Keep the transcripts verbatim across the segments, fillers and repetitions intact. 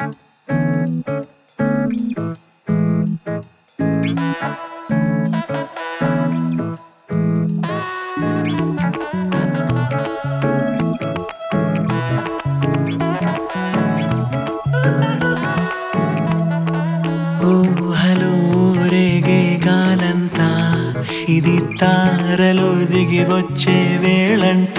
ఊహలో రేగే గాలంతా ఇది తారలో దిగి వచ్చే వేళంట.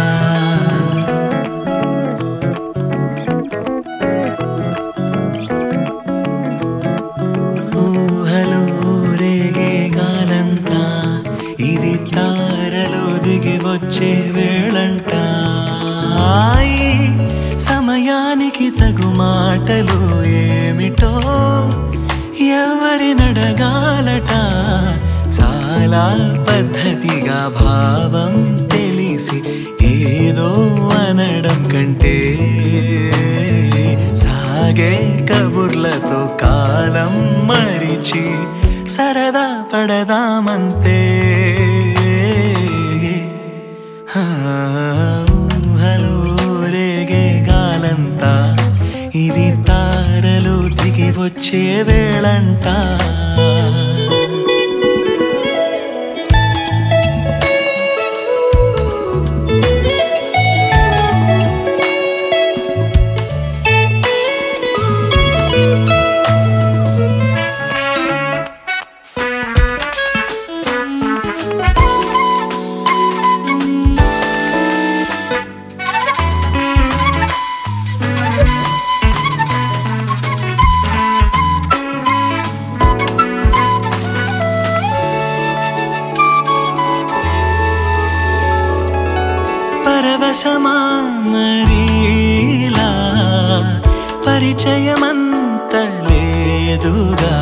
ఊహలో రేగే గాలంతా ఇది తారలో దిగి వచ్చే వేళంట. ఈ సమయానికి తగు మాటలు ఏమిటో ఎవరి నడగాలట. చాలా పద్ధతిగా భావం తెలిసి ఏదో అనడం కంటే సాగే కబుర్లతో కాలం మరిచి సరదా పడదామంతే. ఊహలో రేగే గాలంతా ఇది తారలు దిగి వచ్చే వేళంట. పరవశమా మరీలా పరిచయమంత లేదుగా.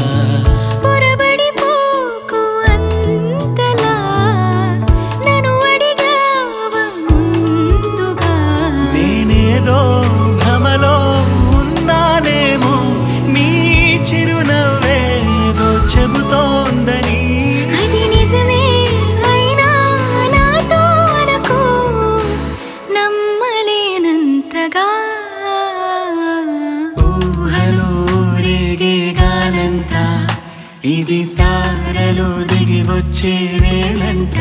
పొరబడిపోకు అంతలా నన్ను అడిగావ ముందుగా. నేనేదో భ్రమలో ఉన్నానేమో నీ చిరునవ్వేదో చెబుతోందని. అది నిజమే అయినా నాతో అనకు నమ్మలేనంతగా. ఊహలో రేగే గాలంతా ఇది తారలు దిగి వచ్చే వేళంట.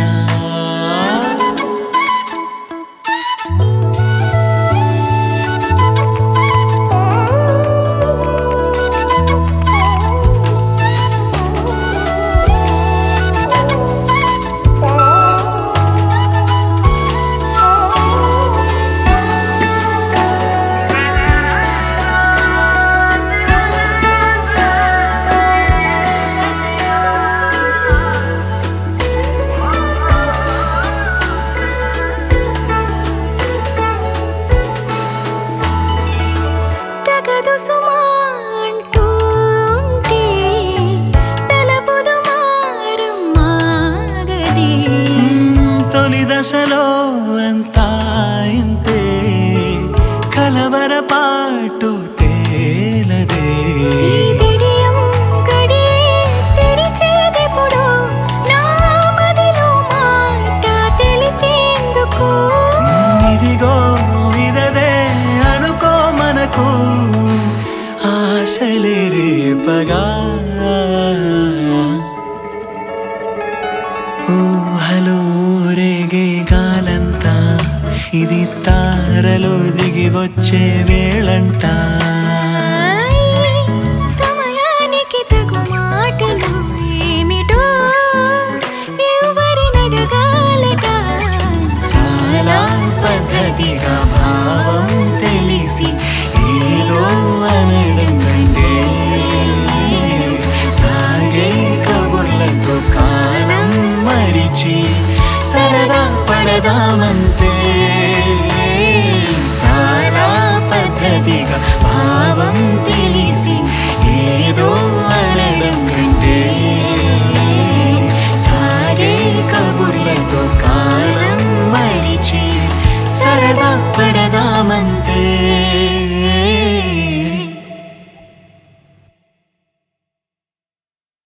తగదు సుమా అంటూ ఉంటే తలపుదు మారం మాగది. తొలి దశలో అంతా ఇంతే కలవరపాటు తేలదే. ఈ బిడియం గడియే తెరిచేదెప్పుడు నా మదిలో మాట తెలిపేందుకు. ఇదిగో ఇదదే అనుకో మనకు ఆశలే రేపగా. ఊహలో రేగే గాలంతా ఇది తారలో దిగి వచ్చే వేళంట. సమయానికి తగు మాటలు ఏమిటో ఎవరి నడగాలట. చాలా పద్ధతిగా భావం తెలిసి ఏదో అనడం కంటే సాగే కబుర్లతో కాలం మరిచి సరదా పడదామంతే. చాలా పద్ధతిగా భావం తెలిసి ఏదో అనడం